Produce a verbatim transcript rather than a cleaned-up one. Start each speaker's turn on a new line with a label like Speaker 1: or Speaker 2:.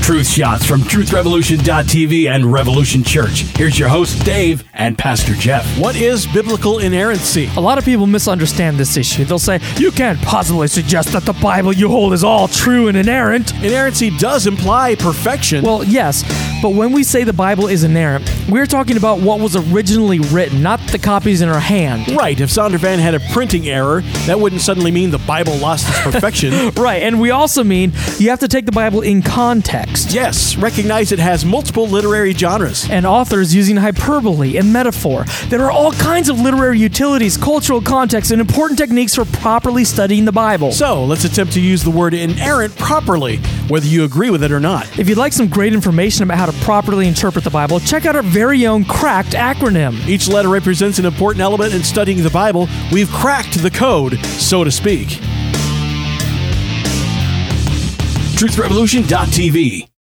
Speaker 1: Truth shots from truth revolution dot t v and Revolution Church. Here's your host, Dave, and Pastor Jeff.
Speaker 2: What is biblical inerrancy?
Speaker 3: A lot of people misunderstand this issue. They'll say, you can't possibly suggest that the Bible you hold is all true and inerrant.
Speaker 2: Inerrancy does imply perfection.
Speaker 3: Well, yes, but when we say the Bible is inerrant, we're talking about what was originally written, not the copies in our hand.
Speaker 2: Right, if Zondervan had a printing error, that wouldn't suddenly mean the Bible lost its perfection.
Speaker 3: Right, and we also mean you have to take the Bible in context.
Speaker 2: Yes, recognize it has multiple literary genres.
Speaker 3: And authors using hyperbole and metaphor. There are all kinds of literary utilities, cultural context, and important techniques for properly studying the Bible.
Speaker 2: So, let's attempt to use the word inerrant properly, whether you agree with it or not.
Speaker 3: If you'd like some great information about how to properly interpret the Bible, check out our very own CRACKED acronym.
Speaker 2: Each letter represents an important element in studying the Bible. We've cracked the code, so to speak.
Speaker 1: truth revolution dot t v